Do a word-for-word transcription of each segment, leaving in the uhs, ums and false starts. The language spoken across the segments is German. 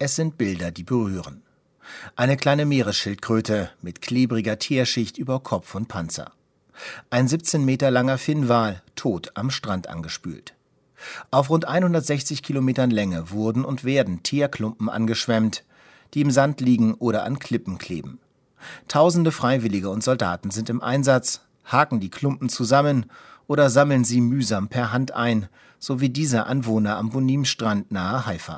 Es sind Bilder, die berühren. Eine kleine Meeresschildkröte mit klebriger Teerschicht über Kopf und Panzer. Ein siebzehn Meter langer Finnwal, tot am Strand angespült. Auf rund hundertsechzig Kilometern Länge wurden und werden Teerklumpen angeschwemmt, die im Sand liegen oder an Klippen kleben. Tausende Freiwillige und Soldaten sind im Einsatz, haken die Klumpen zusammen oder sammeln sie mühsam per Hand ein, so wie dieser Anwohner am Bunim-Strand nahe Haifa.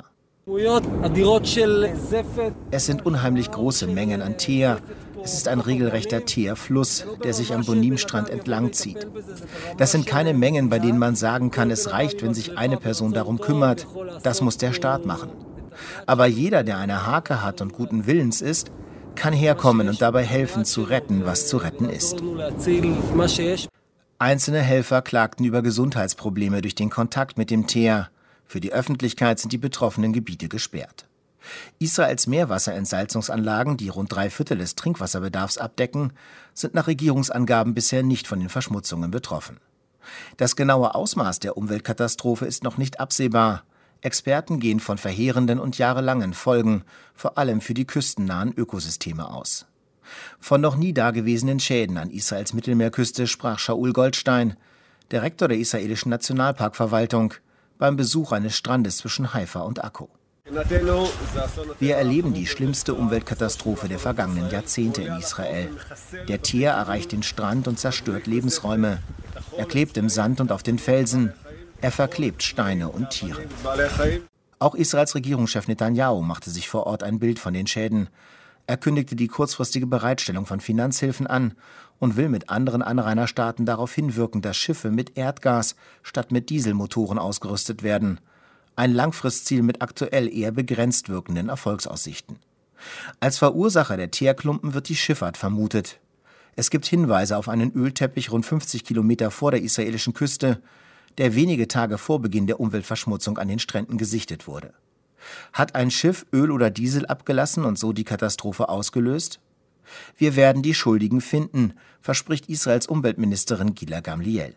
Es sind unheimlich große Mengen an Teer. Es ist ein regelrechter Teerfluss, der sich am Bunim-Strand entlang zieht. Das sind keine Mengen, bei denen man sagen kann, es reicht, wenn sich eine Person darum kümmert. Das muss der Staat machen. Aber jeder, der eine Hake hat und guten Willens ist, kann herkommen und dabei helfen, zu retten, was zu retten ist. Einzelne Helfer klagten über Gesundheitsprobleme durch den Kontakt mit dem Teer. Für die Öffentlichkeit sind die betroffenen Gebiete gesperrt. Israels Meerwasserentsalzungsanlagen, die rund drei Viertel des Trinkwasserbedarfs abdecken, sind nach Regierungsangaben bisher nicht von den Verschmutzungen betroffen. Das genaue Ausmaß der Umweltkatastrophe ist noch nicht absehbar. Experten gehen von verheerenden und jahrelangen Folgen, vor allem für die küstennahen Ökosysteme aus. Von noch nie dagewesenen Schäden an Israels Mittelmeerküste sprach Shaul Goldstein, Direktor der israelischen Nationalparkverwaltung, beim Besuch eines Strandes zwischen Haifa und Akko. Wir erleben die schlimmste Umweltkatastrophe der vergangenen Jahrzehnte in Israel. Der Teer erreicht den Strand und zerstört Lebensräume. Er klebt im Sand und auf den Felsen. Er verklebt Steine und Tiere. Auch Israels Regierungschef Netanyahu machte sich vor Ort ein Bild von den Schäden. Er kündigte die kurzfristige Bereitstellung von Finanzhilfen an und will mit anderen Anrainerstaaten darauf hinwirken, dass Schiffe mit Erdgas statt mit Dieselmotoren ausgerüstet werden. Ein Langfristziel mit aktuell eher begrenzt wirkenden Erfolgsaussichten. Als Verursacher der Teerklumpen wird die Schifffahrt vermutet. Es gibt Hinweise auf einen Ölteppich rund fünfzig Kilometer vor der israelischen Küste, der wenige Tage vor Beginn der Umweltverschmutzung an den Stränden gesichtet wurde. Hat ein Schiff Öl oder Diesel abgelassen und so die Katastrophe ausgelöst? Wir werden die Schuldigen finden, verspricht Israels Umweltministerin Gila Gamliel.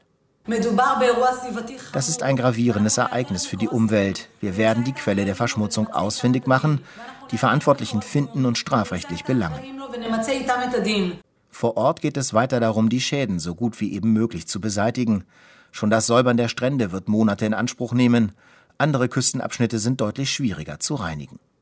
Das ist ein gravierendes Ereignis für die Umwelt. Wir werden die Quelle der Verschmutzung ausfindig machen, die Verantwortlichen finden und strafrechtlich belangen. Vor Ort geht es weiter darum, die Schäden so gut wie eben möglich zu beseitigen. Schon das Säubern der Strände wird Monate in Anspruch nehmen. Andere Küstenabschnitte sind deutlich schwieriger zu reinigen.